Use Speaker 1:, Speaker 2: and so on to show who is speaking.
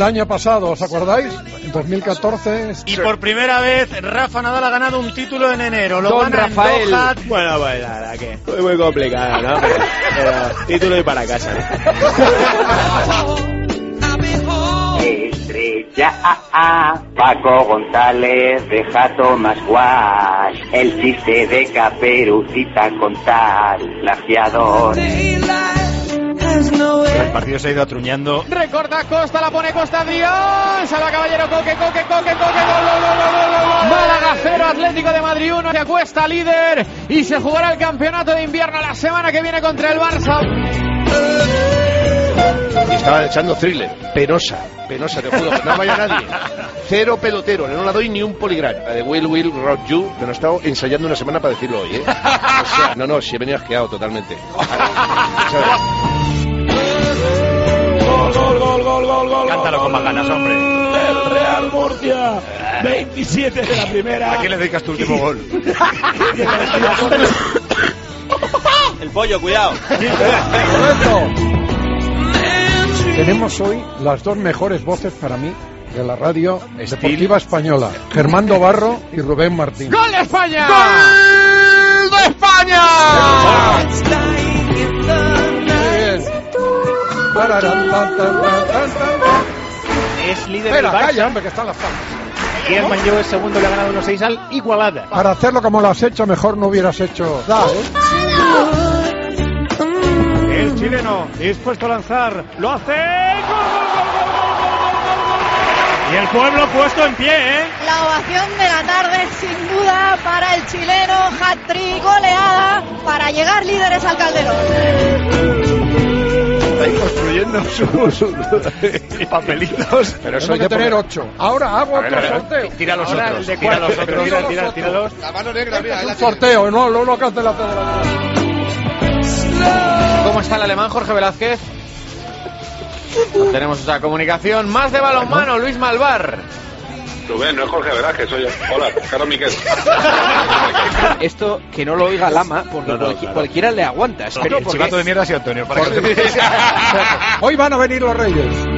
Speaker 1: año pasado, ¿os acordáis? En 2014.
Speaker 2: Y por primera vez Rafa Nadal ha ganado un título en enero. Lo
Speaker 3: Don
Speaker 2: gana
Speaker 3: Rafael.
Speaker 2: en Doha.
Speaker 3: Bueno, pues nada, que es muy complicado, ¿no? Pero título y para casa, ¿no?
Speaker 4: Estrella Paco González, deja Tomás Guas, el chiste de Caperucita contar, plagiador.
Speaker 2: El partido se ha ido atruñando.
Speaker 3: Recorta Costa, la pone Costa, Dios. Salva Caballero, Coque, gol. Málaga 0, Atlético de Madrid 1. Se acuesta líder y se jugará el campeonato de invierno la semana que viene contra el Barça.
Speaker 5: Y estaba echando Thriller. Penosa, te juro, que no vaya nadie. 0 pelotero, no la doy ni un poligrama. La de Will Rock You, que no he estado ensayando una semana para decirlo hoy, ¿eh? O sea, no, si he venido asqueado totalmente.
Speaker 6: Gol.
Speaker 2: Cántalo con más ganas, hombre.
Speaker 6: El Real Murcia, 27 de la primera.
Speaker 2: ¿A quién le dedicas tu último gol?
Speaker 3: El pollo, cuidado.
Speaker 1: Correcto. Tenemos hoy las dos mejores voces para mí de la radio deportiva española, Germán Barro y Rubén Martín.
Speaker 3: ¡Gol de España!
Speaker 2: ¡Gol de España!
Speaker 3: Es líder
Speaker 1: Espera,
Speaker 3: del Barça.
Speaker 1: calla, hombre, que están las palmas.
Speaker 3: Y el Manlleu es segundo, le ha ganado 1-6 al Igualada.
Speaker 1: Para hacerlo como lo has hecho, mejor no hubieras hecho nada,
Speaker 6: El chileno dispuesto a lanzar, lo hace. ¡Gol! Y el pueblo puesto en pie, ¿eh?
Speaker 7: La ovación de la tarde, sin duda, para el chileno. Hat-trick, goleada, para llegar líderes al Calderón.
Speaker 2: Estáis construyendo sus papelitos.
Speaker 1: Pero eso hay que tener 8. Ahora hago otro sorteo.
Speaker 2: Tira los
Speaker 3: Ahora
Speaker 2: otros.
Speaker 3: el de
Speaker 2: Tira los
Speaker 3: cuatro,
Speaker 2: otros.
Speaker 3: tíralos.
Speaker 5: La mano negra, mira.
Speaker 1: Un sorteo, no lo que hace la federación.
Speaker 3: ¿Cómo está el alemán, Jorge Velázquez? Tenemos esa comunicación. Más de balonmano, Luis Malvar.
Speaker 8: Rubén, no es Jorge Velázquez, soy yo. Hola, Carlos Miquel.
Speaker 3: Esto que no lo oiga Lama, porque cualquiera le aguanta.
Speaker 2: El chivato de mierda ha sido Antonio. Para que
Speaker 1: Hoy van a venir los Reyes.